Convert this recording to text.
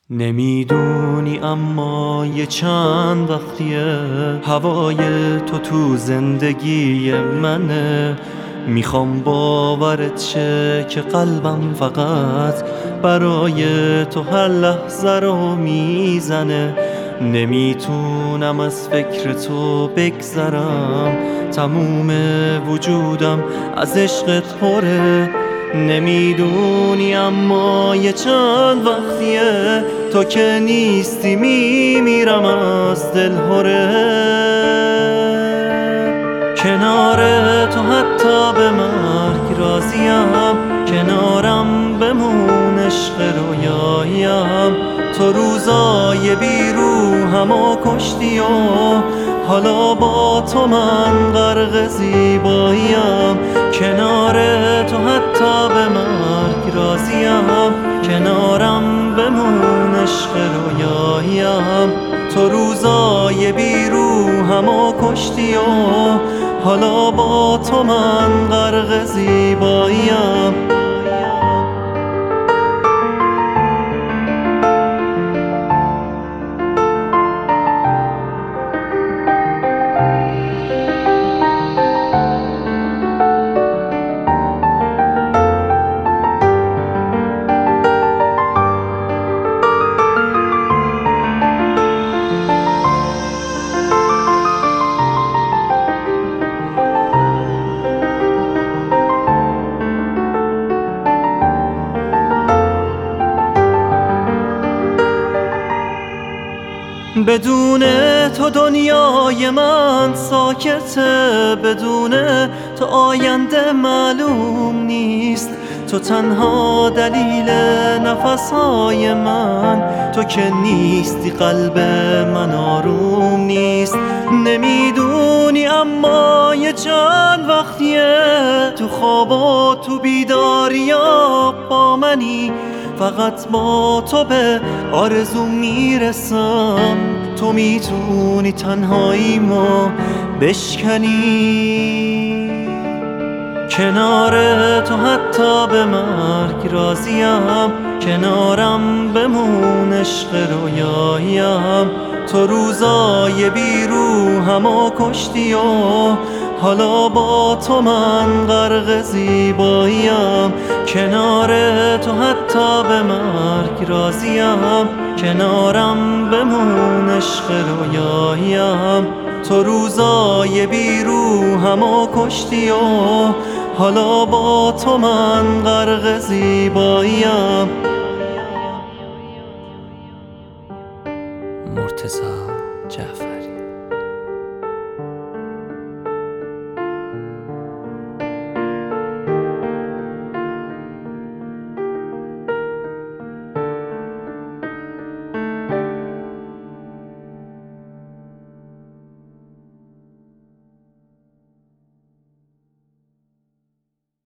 نمیدونی اما یه چند وقتیه هوای تو زندگی منه. میخوام باورت شه که قلبم فقط برای تو هر لحظه رو میزنه. نمیتونم از فکر تو بگذرم، تموم وجودم از عشقت پره. نمیدونی اما یه چند وقتیه تو که نیستی میمیرم از دلهره. کنار تو حتی به مرگ راضیم، کنارم بمون عشق رویایم. تو روزای بی روحمو کشتی و حالا با تو من غرق زیباییم. کنار تو حتی به مرگ راضیم، کنارم بمون عشق رویایم. تو روزای بی روحمو کشتی و حالا با تو من غرق زیباییم. بدون تو دنیای من ساکته، بدون تو آینده معلوم نیست. تو تنها دلیل نفسهای من، تو که نیستی قلب من آروم نیست. نمیدونی اما یه چند وقتیه تو خواب و تو بیداریا با منی. فقط با تو به آرزو میرسم، تو میتونی تنهاییمو بشکنی. کنار تو حتی به مرگ راضیم، کنارم بمون عشق رویایم. تو روزای بی روحمو کشتی و حالا با تو من غرق زیباییم. کنار تو حتی به مرگ راضیم، کنارم بمون عشق رویایم. تو روزای بی روحمو کشتی و حالا با تو من غرق زیباییم. مرتضی جعفری.